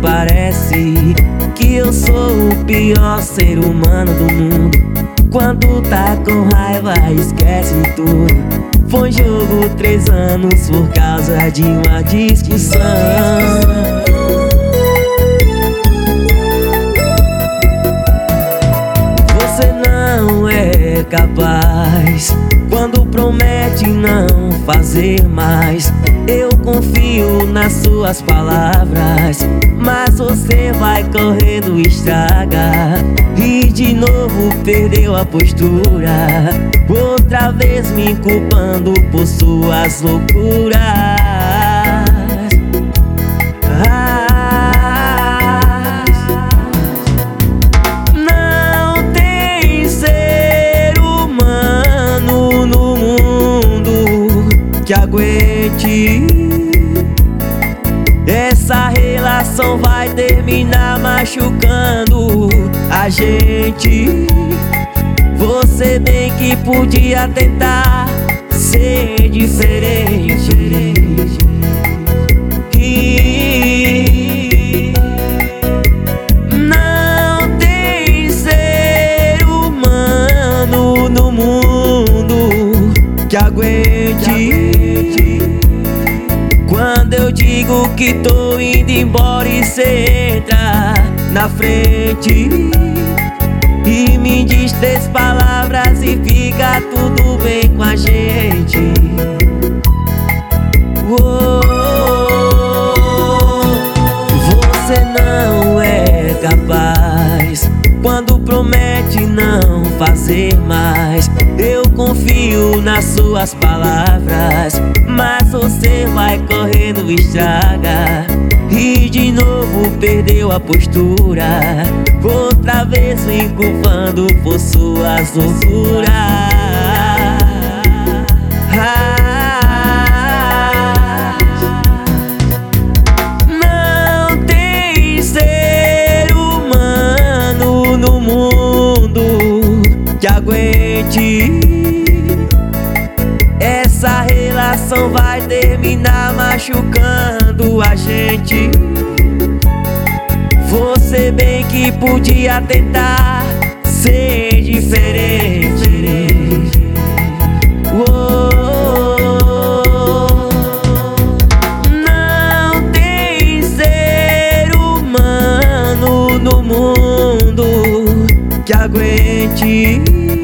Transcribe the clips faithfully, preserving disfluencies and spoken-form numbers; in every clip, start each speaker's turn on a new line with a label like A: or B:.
A: parece que eu sou o pior ser humano do mundo. Quando tá com raiva esquece tudo. Foi jogo três anos por causa de uma discussão. Você não é capaz quando promete não fazer mais. Eu confio nas suas palavras, mas você vai correndo e estraga. E de novo perdeu a postura, outra vez me culpando por suas loucuras. Ah, não tem ser humano no mundo que aguente. Essa relação vai terminar machucando a gente. Você bem que podia tentar ser diferente. E não tem ser humano no mundo que aguente. Quando eu digo que tô indo embora e cê entra na frente e me diz três palavras e fica tudo bem com a gente. Oh, você não é capaz quando promete não fazer mais. Eu confio nas suas palavras, mas você vai correndo e estraga. E de novo perdeu a postura, outra vez me culpando por suas loucuras. Ah, não tem ser humano no mundo que aguente. Essa relação vai terminar machucando a gente. Você bem que podia tentar ser diferente. Oh, não tem ser humano no mundo que aguente.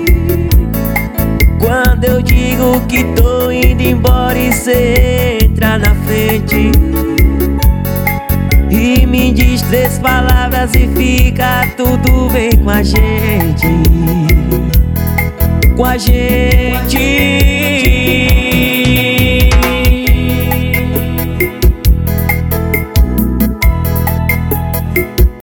A: Quando eu digo que tô indo embora e cê entra na frente e me diz três palavras e fica tudo bem com a gente. Com a gente.